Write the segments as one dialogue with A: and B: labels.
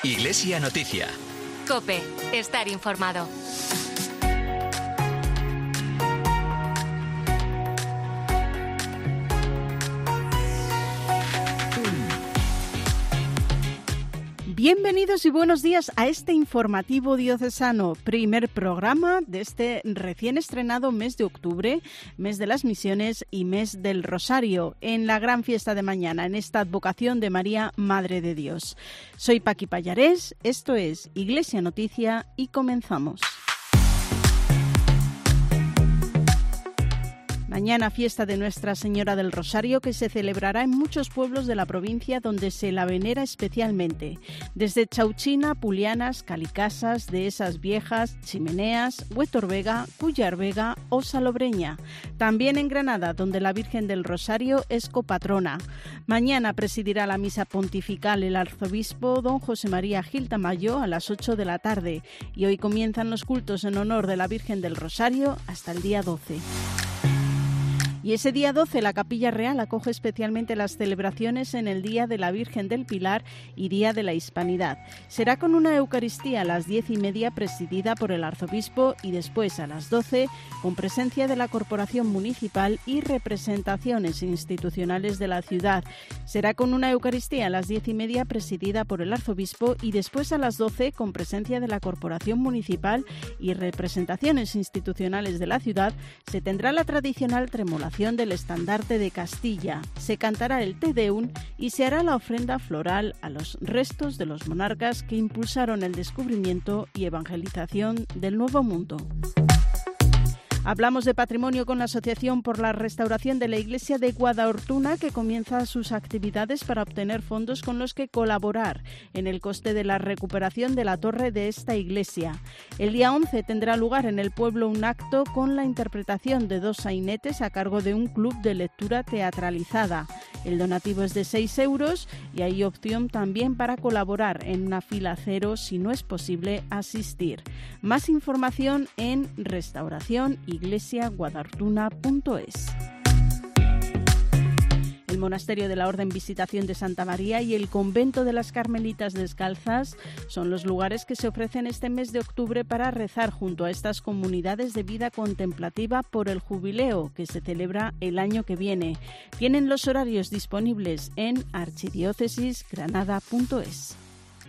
A: Iglesia Noticia.
B: COPE. Estar informado.
C: Bienvenidos y buenos días a este informativo diocesano, primer programa de este recién estrenado mes de octubre, mes de las misiones y mes del Rosario, en la gran fiesta de mañana, en esta advocación de María, Madre de Dios. Soy Paqui Pallarés, esto es Iglesia Noticia y comenzamos. Mañana fiesta de Nuestra Señora del Rosario, que se celebrará en muchos pueblos de la provincia donde se la venera especialmente, desde Chauchina, Pulianas, Calicasas, Dehesas Viejas, Chimeneas, Huetorvega, Cuyarvega o Salobreña. También en Granada, donde la Virgen del Rosario es copatrona. Mañana presidirá la misa pontifical el arzobispo don José María Gil Tamayo a las 8 de la tarde y hoy comienzan los cultos en honor de la Virgen del Rosario hasta el día 12. Y ese día 12 la Capilla Real acoge especialmente las celebraciones en el Día de la Virgen del Pilar y Día de la Hispanidad. Será con una Eucaristía a las 10:30 presidida por el arzobispo y después a las 12 con presencia de la Corporación Municipal y representaciones institucionales de la ciudad. Será con una Eucaristía a las 10:30 presidida por el arzobispo y después a las 12 con presencia de la Corporación Municipal y representaciones institucionales de la ciudad. Se tendrá la tradicional tremolación del estandarte de Castilla, se cantará el Te Deum y se hará la ofrenda floral a los restos de los monarcas que impulsaron el descubrimiento y evangelización del Nuevo Mundo. Hablamos de patrimonio con la Asociación por la Restauración de la Iglesia de Guadalhortuna, que comienza sus actividades para obtener fondos con los que colaborar en el coste de la recuperación de la torre de esta iglesia. El día 11 tendrá lugar en el pueblo un acto con la interpretación de 2 sainetes a cargo de un club de lectura teatralizada. El donativo es de 6 euros y hay opción también para colaborar en una fila cero si no es posible asistir. Más información en restauracióniglesiaguadalhortuna.es. El Monasterio de la Orden Visitación de Santa María y el Convento de las Carmelitas Descalzas son los lugares que se ofrecen este mes de octubre para rezar junto a estas comunidades de vida contemplativa por el jubileo que se celebra el año que viene. Tienen los horarios disponibles en archidiócesisgranada.es.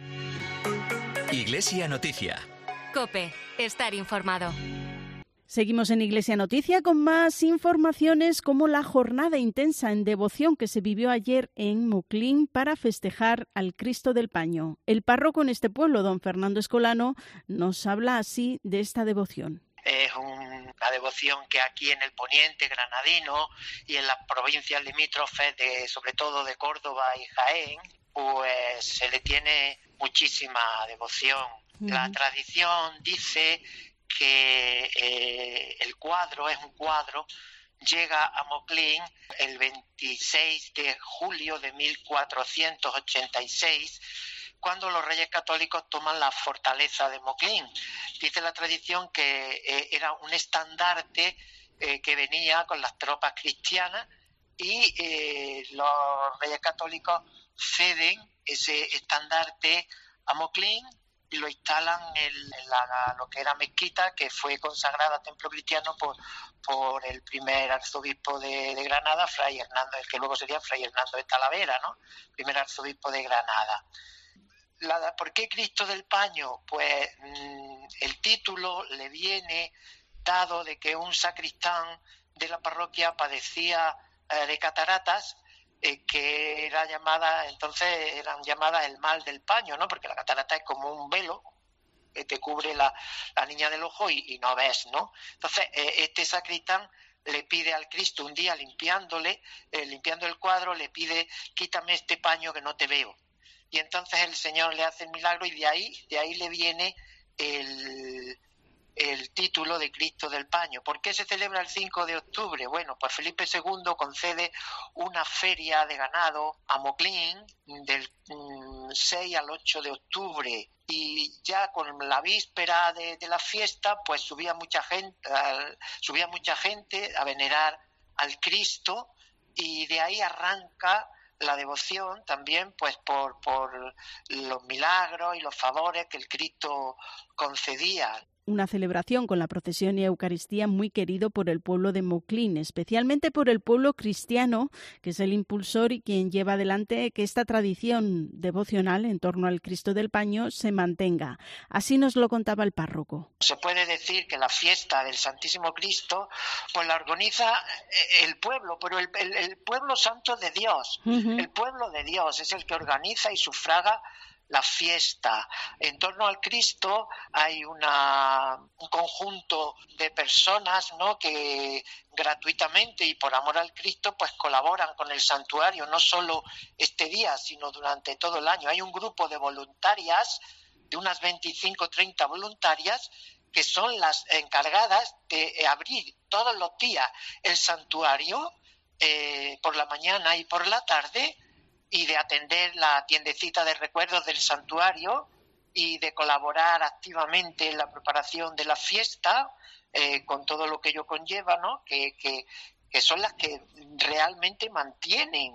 A: Iglesia Noticia.
B: COPE. Estar informado.
C: Seguimos en Iglesia Noticia con más informaciones como la jornada intensa en devoción que se vivió ayer en Moclín para festejar al Cristo del Paño. El párroco en este pueblo, don Fernando Escolano, nos habla así de esta devoción.
D: Es una devoción que aquí en el poniente granadino y en las provincias limítrofes, sobre todo de Córdoba y Jaén, pues se le tiene muchísima devoción. La tradición dice que el cuadro es un cuadro, llega a Moclín el 26 de julio de 1486, cuando los reyes católicos toman la fortaleza de Moclín. Dice la tradición que era un estandarte que venía con las tropas cristianas y los reyes católicos ceden ese estandarte a Moclín y lo instalan en lo que era mezquita, que fue consagrada a templo cristiano por el primer arzobispo de Granada, Fray Hernando, el que luego sería Fray Hernando de Talavera, ¿no? Primer arzobispo de Granada. ¿Por qué Cristo del Paño? Pues el título le viene dado de que un sacristán de la parroquia padecía de cataratas, que eran llamadas el mal del paño, ¿no? Porque la catarata es como un velo que te cubre la niña del ojo y no ves, ¿no? Entonces, este sacristán le pide al Cristo un día limpiando el cuadro, le pide: quítame este paño que no te veo. Y entonces el Señor le hace el milagro y de ahí le viene el título de Cristo del Paño. ¿Por qué se celebra el 5 de octubre? Bueno, pues Felipe II concede una feria de ganado a Moclín del 6 al 8 de octubre y ya con la víspera de la fiesta pues subía mucha gente a venerar al Cristo y de ahí arranca la devoción también pues por los milagros y los favores que el Cristo concedía.
C: Una celebración con la procesión y Eucaristía muy querido por el pueblo de Mauclín, especialmente por el pueblo cristiano, que es el impulsor y quien lleva adelante que esta tradición devocional en torno al Cristo del Paño se mantenga. Así nos lo contaba el párroco.
D: Se puede decir que la fiesta del Santísimo Cristo pues la organiza el pueblo, pero el pueblo santo de Dios. El pueblo de Dios es el que organiza y sufraga la fiesta. En torno al Cristo hay un conjunto de personas, ¿no?, que gratuitamente y por amor al Cristo pues colaboran con el santuario, no solo este día, sino durante todo el año. Hay un grupo de voluntarias, de unas 25 o 30 voluntarias, que son las encargadas de abrir todos los días el santuario por la mañana y por la tarde, y de atender la tiendecita de recuerdos del santuario y de colaborar activamente en la preparación de la fiesta con todo lo que ello conlleva, ¿no? Que son las que realmente mantienen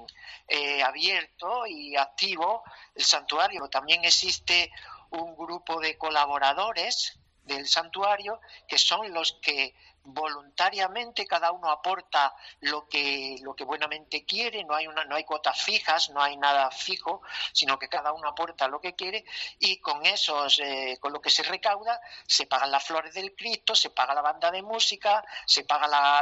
D: abierto y activo el santuario. También existe un grupo de colaboradores del santuario que son los que voluntariamente cada uno aporta lo que buenamente quiere. No hay cuotas fijas, no hay nada fijo, sino que cada uno aporta lo que quiere, y con con lo que se recauda se pagan las flores del Cristo, se paga la banda de música, se paga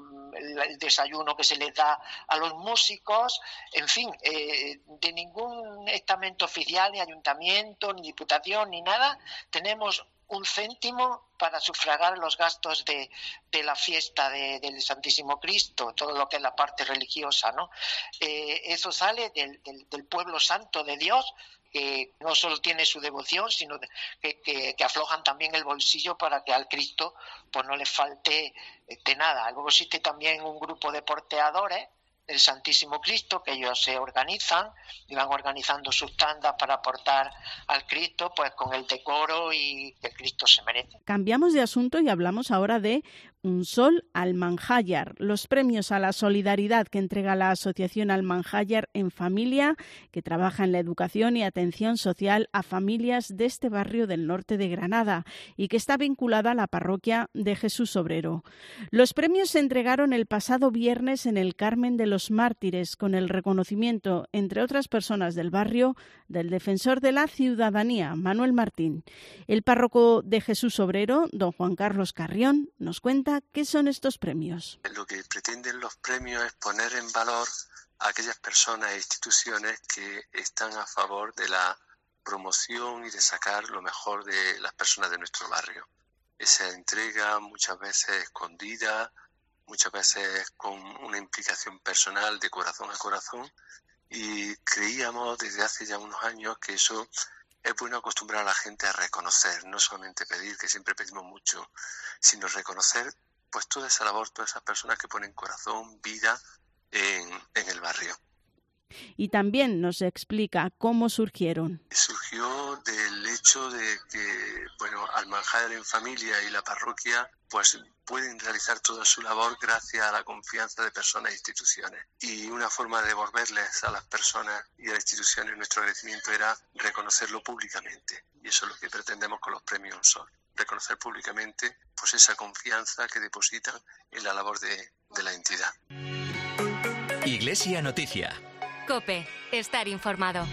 D: el desayuno que se les da a los músicos, en fin, de ningún estamento oficial, ni ayuntamiento, ni diputación, ni nada, tenemos un céntimo para sufragar los gastos de la fiesta del Santísimo Cristo, todo lo que es la parte religiosa, ¿no? Eso sale del pueblo santo de Dios, que no solo tiene su devoción, sino que aflojan también el bolsillo para que al Cristo pues no le falte de nada. Luego existe también un grupo de porteadores del Santísimo Cristo, que ellos se organizan y van organizando sus tandas para aportar al Cristo pues con el decoro y que el Cristo se merece.
C: Cambiamos de asunto y hablamos ahora de Un Sol Almanjayar, los premios a la solidaridad que entrega la Asociación Almanjayar en Familia, que trabaja en la educación y atención social a familias de este barrio del norte de Granada y que está vinculada a la parroquia de Jesús Obrero. Los premios se entregaron el pasado viernes en el Carmen de los Mártires, con el reconocimiento, entre otras personas del barrio, del defensor de la ciudadanía, Manuel Martín. El párroco de Jesús Obrero, don Juan Carlos Carrión, nos cuenta qué son estos premios.
E: Lo que pretenden los premios es poner en valor a aquellas personas e instituciones que están a favor de la promoción y de sacar lo mejor de las personas de nuestro barrio. Esa entrega muchas veces escondida, muchas veces con una implicación personal de corazón a corazón, y creíamos desde hace ya unos años que eso es bueno acostumbrar a la gente a reconocer, no solamente pedir, que siempre pedimos mucho, sino reconocer pues toda esa labor, todas esas personas que ponen corazón, vida en el barrio.
C: Y también nos explica cómo surgieron.
E: Surgió del hecho de que, Almanjayar en Familia y la parroquia pues pueden realizar toda su labor gracias a la confianza de personas e instituciones. Y una forma de devolverles a las personas y a las instituciones nuestro agradecimiento era reconocerlo públicamente. Y eso es lo que pretendemos con los premios Un Sol. Reconocer públicamente pues esa confianza que depositan en la labor de la entidad.
A: Iglesia Noticia.
B: COPE. Estar informado.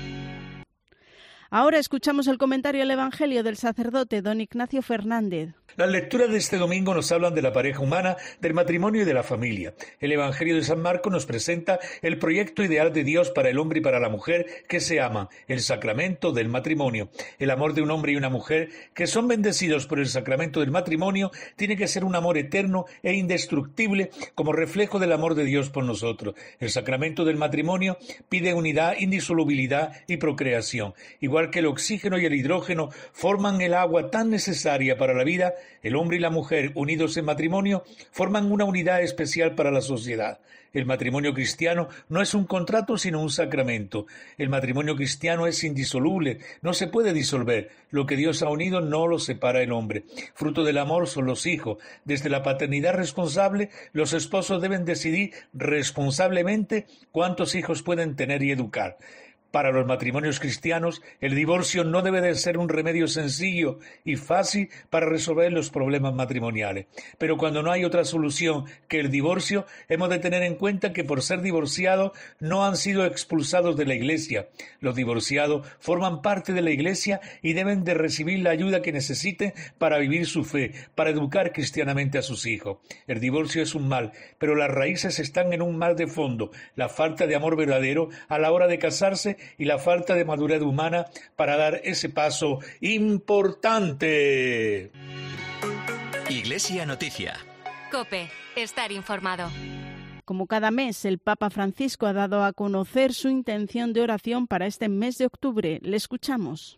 C: Ahora escuchamos el comentario del Evangelio del sacerdote don Ignacio Fernández.
F: Las lecturas de este domingo nos hablan de la pareja humana, del matrimonio y de la familia. El Evangelio de San Marcos nos presenta el proyecto ideal de Dios para el hombre y para la mujer que se aman, el sacramento del matrimonio. El amor de un hombre y una mujer que son bendecidos por el sacramento del matrimonio tiene que ser un amor eterno e indestructible como reflejo del amor de Dios por nosotros. El sacramento del matrimonio pide unidad, indisolubilidad y procreación. Igual igual que el oxígeno y el hidrógeno forman el agua tan necesaria para la vida, el hombre y la mujer, unidos en matrimonio, forman una unidad especial para la sociedad. El matrimonio cristiano no es un contrato, sino un sacramento. El matrimonio cristiano es indisoluble, no se puede disolver. Lo que Dios ha unido no lo separa el hombre. Fruto del amor son los hijos. Desde la paternidad responsable, los esposos deben decidir responsablemente cuántos hijos pueden tener y educar. Para los matrimonios cristianos, el divorcio no debe de ser un remedio sencillo y fácil para resolver los problemas matrimoniales. Pero cuando no hay otra solución que el divorcio, hemos de tener en cuenta que por ser divorciados no han sido expulsados de la Iglesia. Los divorciados forman parte de la Iglesia y deben de recibir la ayuda que necesiten para vivir su fe, para educar cristianamente a sus hijos. El divorcio es un mal, pero las raíces están en un mal de fondo, la falta de amor verdadero a la hora de casarse y la falta de madurez humana para dar ese paso importante.
A: Iglesia Noticia.
B: COPE. Estar informado.
C: Como cada mes, el Papa Francisco ha dado a conocer su intención de oración para este mes de octubre. Le escuchamos.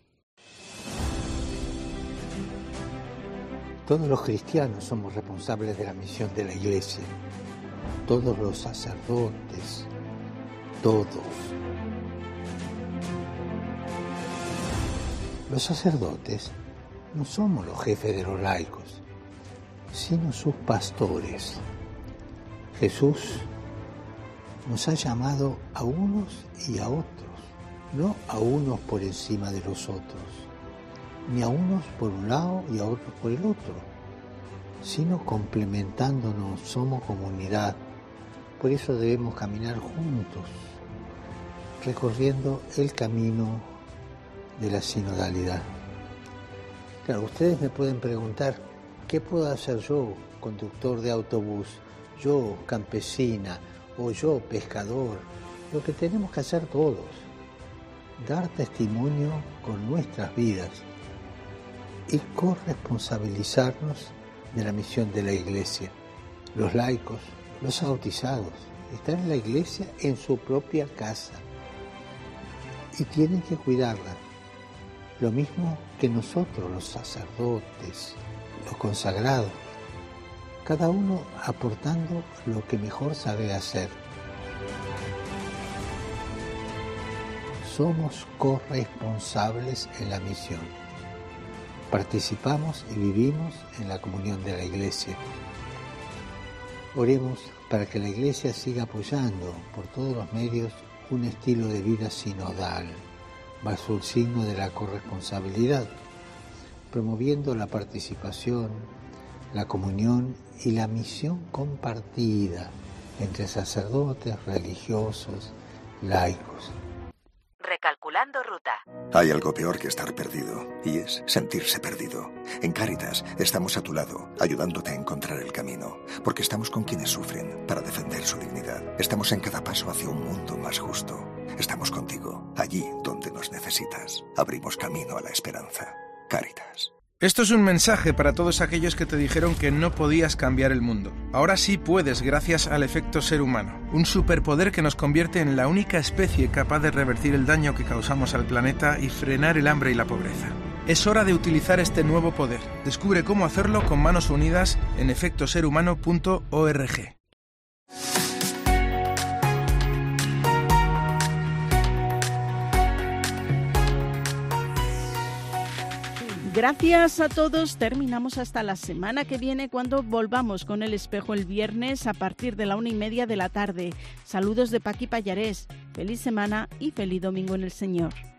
G: Todos los cristianos somos responsables de la misión de la Iglesia. Todos los sacerdotes, todos. Los sacerdotes no somos los jefes de los laicos, sino sus pastores. Jesús nos ha llamado a unos y a otros, no a unos por encima de los otros, ni a unos por un lado y a otros por el otro, sino complementándonos, somos comunidad. Por eso debemos caminar juntos, recorriendo el camino de la sinodalidad. Claro, ustedes me pueden preguntar, ¿qué puedo hacer yo, conductor de autobús, yo, campesina, o yo, pescador? Lo que tenemos que hacer todos, dar testimonio con nuestras vidas y corresponsabilizarnos de la misión de la Iglesia. Los laicos, los bautizados, están en la Iglesia en su propia casa y tienen que cuidarla. Lo mismo que nosotros, los sacerdotes, los consagrados, cada uno aportando lo que mejor sabe hacer. Somos corresponsables en la misión. Participamos y vivimos en la comunión de la Iglesia. Oremos para que la Iglesia siga apoyando por todos los medios un estilo de vida sinodal, bajo el signo de la corresponsabilidad, promoviendo la participación, la comunión y la misión compartida entre sacerdotes, religiosos, laicos.
H: Recalculando ruta.
I: Hay algo peor que estar perdido, y es sentirse perdido. En Cáritas estamos a tu lado, ayudándote a encontrar el camino, porque estamos con quienes sufren para defender su dignidad. Estamos en cada paso hacia un mundo más justo. Estamos contigo, allí donde nos necesitas. Abrimos camino a la esperanza. Cáritas.
J: Esto es un mensaje para todos aquellos que te dijeron que no podías cambiar el mundo. Ahora sí puedes, gracias al efecto ser humano, un superpoder que nos convierte en la única especie capaz de revertir el daño que causamos al planeta y frenar el hambre y la pobreza. Es hora de utilizar este nuevo poder. Descubre cómo hacerlo con manos unidas en efectoserhumano.org.
C: Gracias a todos. Terminamos hasta la semana que viene, cuando volvamos con El Espejo el viernes a partir de la 1:30 de la tarde. Saludos de Paqui Pallarés. Feliz semana y feliz domingo en el Señor.